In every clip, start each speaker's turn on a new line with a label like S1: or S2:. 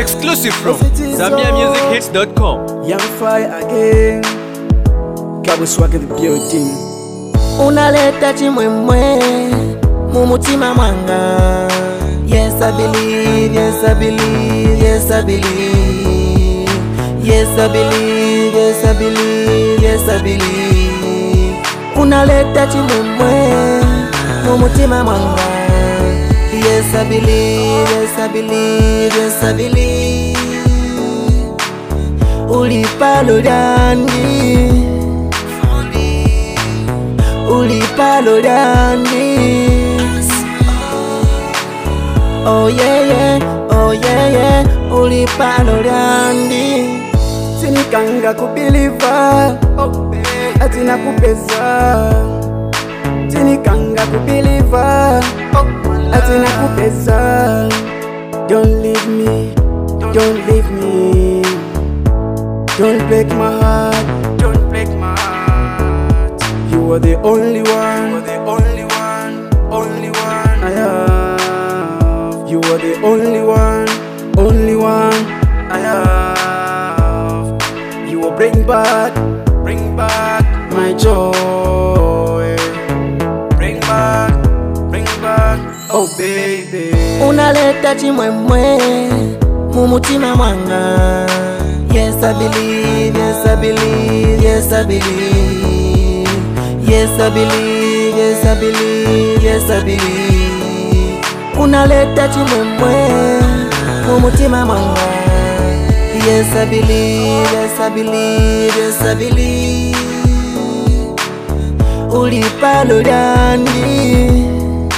S1: Exclusive from ZambiaMusicHits.com.
S2: Young fire again. Cabo Swag in the building.
S3: Unaleta chimwemwe mumutima mwanga. Yes I believe, yes I believe, yes I believe. Yes I believe, yes I believe, yes I believe. Unaleta chimwemwe mumutima mwanga. Yes I believe, yes I believe, yes I believe. Ulipalo dani, ulipalo dani. Oh yeah yeah, oh yeah yeah, ulipalo dani.
S2: Sinikanga kubiliva, atina kupeza. Sinikanga kubiliva, atina kupeza. Don't leave me, don't leave me. Don't break my heart, don't break my heart. You are the only one, you are the only one, only one I have. You are the only one I have. You will bring back my joy. Bring back, oh baby.
S3: Unaleta chimwemwe mumutima mwanga. Yes I believe, yes I believe, yes I believe. Yes I believe, yes I believe, yes I believe. Unaleta chimwemwe mumutima mwanga. Yes I believe, yes I believe, yes I believe. Ulipalo dani,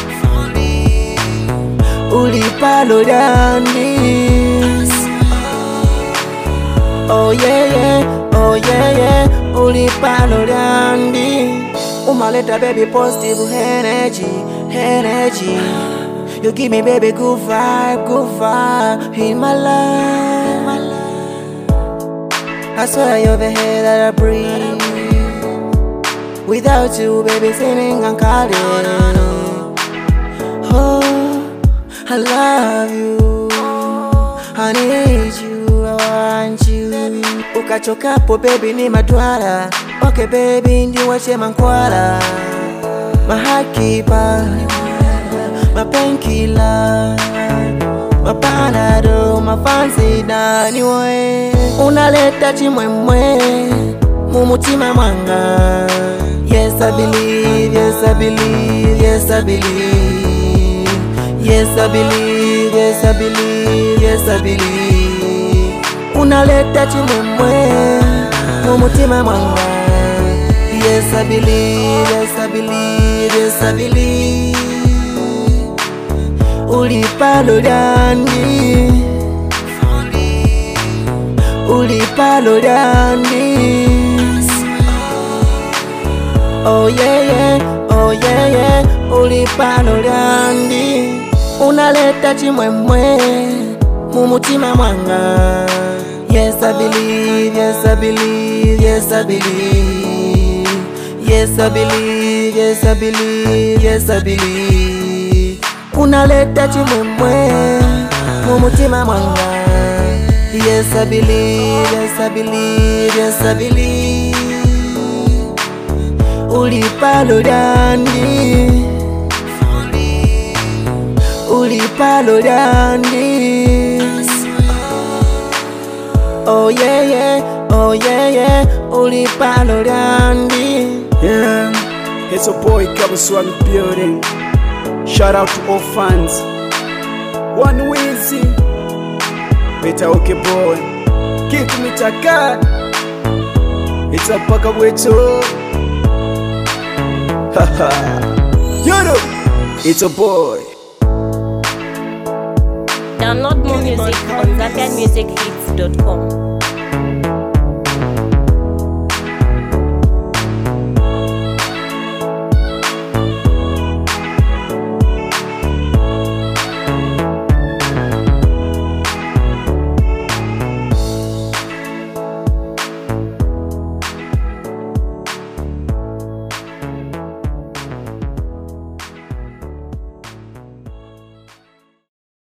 S3: ulipalo dani. Oh yeah yeah, oh yeah yeah, ulipalo dani. Umaleta baby positive energy, energy. You give me baby good vibe in my life, my life. I swear you're the air that I breathe. Without you baby sinning and calling. Oh, I love you, I need you, I want you. Ukachokapo baby ni madwala. Okay baby ndiwache mankwala. My heart keeper, my painkiller, my panado, my fancy dani we. Unaleta chimwemwe mumutima mwanga. Yes I believe, yes I believe, yes I believe. Yes I believe, yes I believe, yes I believe. Unaleta chimwemwe mumutima mwanga. Yes I believe, yes I believe, yes I believe. Ulipalo dani, ulipalo dani. Oh yeah yeah, oh yeah yeah, ulipalo dani. Unaleta chimwemwe mumutima mwanga. Yes I believe, yes I believe, yes I believe. Yes I believe, yes I believe, yes I believe. Unaleta chimwemwe mumutima mwanga. Yes I believe, yes I believe, yes I believe. Ulipalo dani, ulipalo dani. Oh yeah yeah, oh yeah yeah, ulipalo dani.
S2: Yeah, it's a boy Cabo Swag building. Shout out to all fans. One Wheezy, Beta okay boy. Kick me taka. It's a paka weto. Haha. You know, it's a boy.
S4: Download more music on ZambiaMusicHits.com.